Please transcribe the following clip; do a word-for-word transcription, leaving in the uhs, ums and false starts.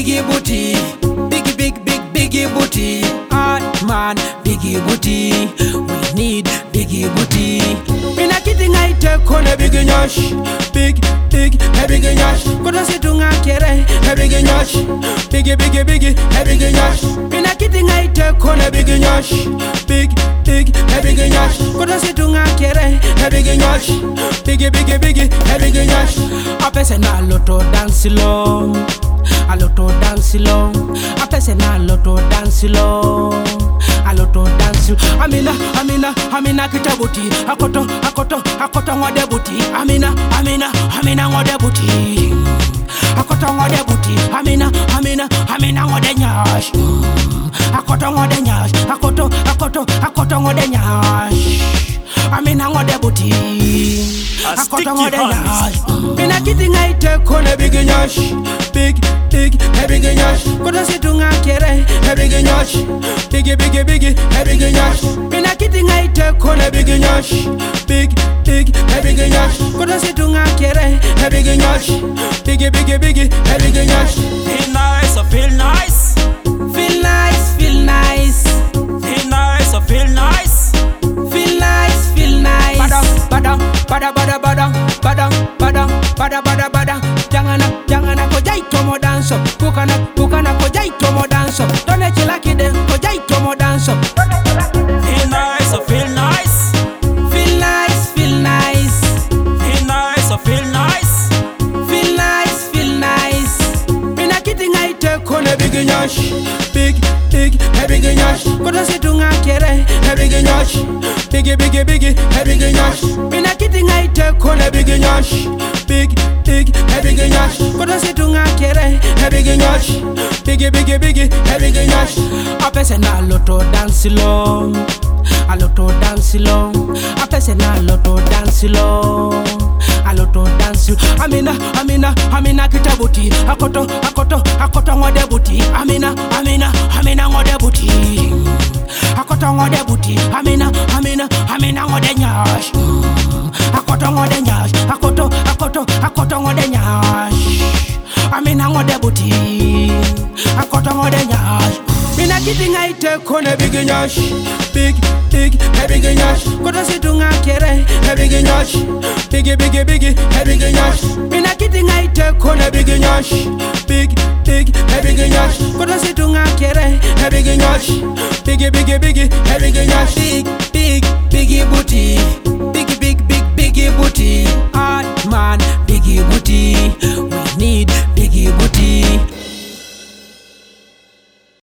biggie booty, biggie big big biggie booty. Hard man, biggie booty. We need biggie booty. Mina kidding I take on a big nyash, big big a big nyash. Koda situnga kere a big nyash, biggie biggie biggie a big nyash. Mina kidding I take on a big nyash, big big a big nyash. Koda situnga kere a big nyash, biggie biggie biggie a big nyash. A person a loto dance long, a loto dance long. A person a loto dance long, a loto dance. Amina Amina Amina kitabuti, akoto akoto akoto ngode buti. Amina Amina Amina ngode buti, akoto ngode buti. Amina Amina Amina ngode nyash, akoto ngode nyash, akoto akoto akoto ngode nyash. Amina ngode buti, akoto ngode nyash. Mina kidding I take on a big nyash, big big a big nyash. Koda situnga kere a big nyash, biggie biggie biggie a big nyash. Mina kidding I take on a big nyash, big big a big nyash. Koda situnga kere a big nyash, biggie biggie biggie a big nyash. Feel nice, I feel nice. Feel nice, feel nice. Feel nice, I feel nice. Feel nice, feel nice. Bada bada bada bada bada bada bada bada bada bada. Jangana jangana ko jai tomo danso. Kukana kukana ko jai tomo danso. Tone chila kide ko jai tomo danso. Feel nice, I feel nice. Feel nice, feel nice. Feel nice, I feel nice. Feel nice, feel nice. Mina kidding I take on a big nyash, big big a big nyash. Koda situnga kere a big nyash, biggie biggie biggie a big nyash. Mina kidding I take on a big nyash, big big a big nyash. Koda situnga kere a big nyash, biggie biggie biggie a big nyash. A person a loto dance long, a loto dance long. A person a loto dance long, a loto dance. Amina Amina Amina kitabuti, akoto akoto akoto ngode buti. Amina Amina Amina ngode buti, akoto ngode buti. Amina Amina Amina ngode nyash, akoto ngode nyash, akoto akoto akoto ngode nyash. Amina ngode buti, akoto ngode nyash. Mina kidding I take on a big nyash, big big a big nyash. Koda situnga kere a big nyash, biggie biggie biggie a big nyash. Mina kidding I take on a big nyash, big big a big nyash. Koda situnga kere a big nyash, biggie biggie biggie a big nyash. Big big biggie booty, big big big biggie booty. Hard man,